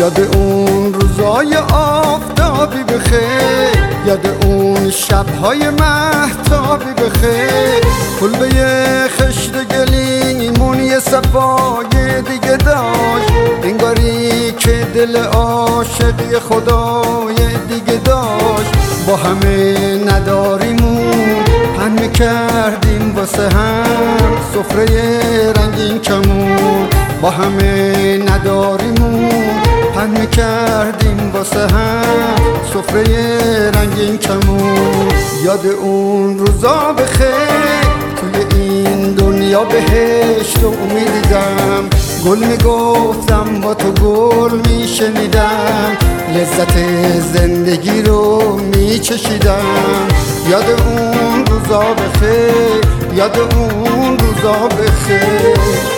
یاد اون روزای آفتابی بخیر، یاد اون شبهای مهتابی بخیر. کلبه خشت گلیمون یه صفای دیگه داشت، انگاری که دل عاشقی خدای دیگه داشت. با همه نداریمون پهن میکردیم واسه هم سفره رنگین کمون. با همه نداریمون پهن میکردیم واسه هم سفره رنگین کمون. یاد اون روزا بخیر، توی این دنیا بهشت و میدیدم. گل میگفتم با تو گل میشنیدم، لذت زندگی رو میچشیدم. یاد اون روزا بخیر، یاد اون روزا بخیر.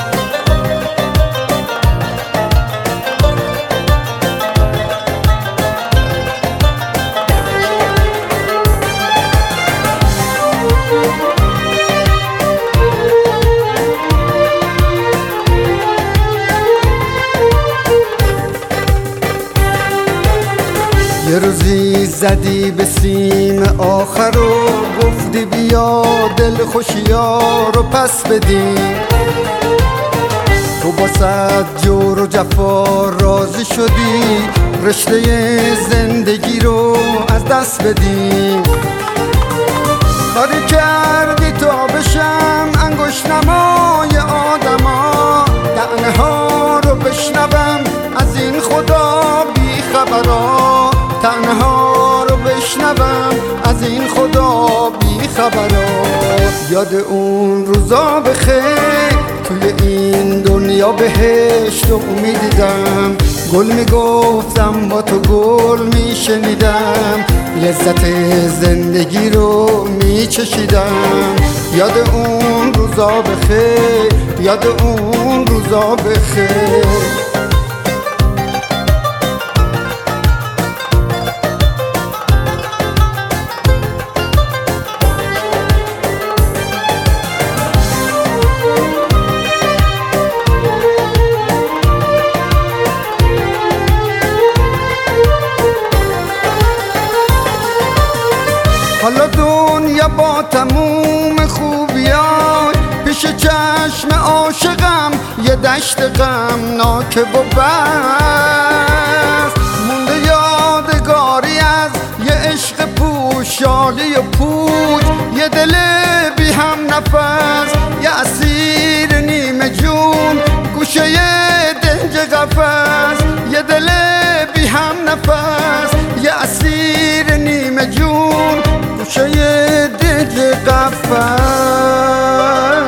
یه روزی زدی به سیم آخر و گفتی بیا دل خوشیا رو پس بدیم. تو با صد جور و جفا راضی شدی رشته زندگی رو از دست بدیم. کاری کردی تا بشم انگشت نمای آدما، دعنه ها رو بشنوم از این خدا بی خبرا. تنها رو بشنوم از این خدا بی خبرا. یاد اون روزا بخیر، توی این دنیا بهشت و میدیدم. گل میگفتم با تو گل میشنیدم، لذت زندگی رو میچشیدم. یاد اون روزا بخیر، یاد اون روزا بخیر. حالا دنیا با تموم خوبیای پیش چشم عاشقم یه دشت غمناک و بس. مونده یادگاری از یه عشق پوشالی و پوچ، یه دل بی هم نفس، یه اسیر نیمه جون گوشه دنج قفس. یه دل بی هم نفس، یه اسیر نیمه جون گوشه دنج قفس.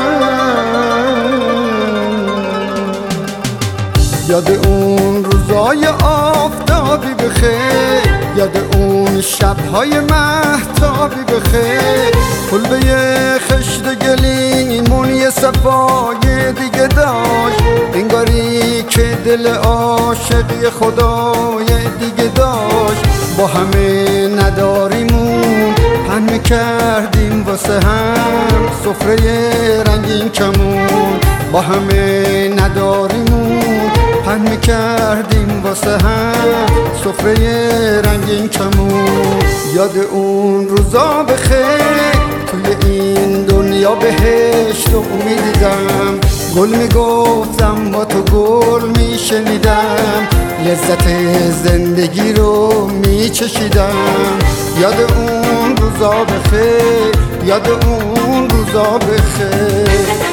یاد اون روزای آفتابی بخیر، یاد اون شبهای مهتابی بخیر. کلبه خشت گلیمون یه صفای دیگه داشت، انگاری که دل عاشقی خدای دیگه داشت. با همه نداریمون پهن میکردیم واسه هم سفره رنگین کمون. با همه نداریمون پهن میکردیم واسه هم سفره رنگین کمون. یاد اون روزا بخیر، توی این دنیا بهشت و میدیدم. گل میگفتم با تو گل میشنیدم، لذت زندگی رو میچشیدم. یاد اون روزا بخیر، یاد اون روزا بخیر.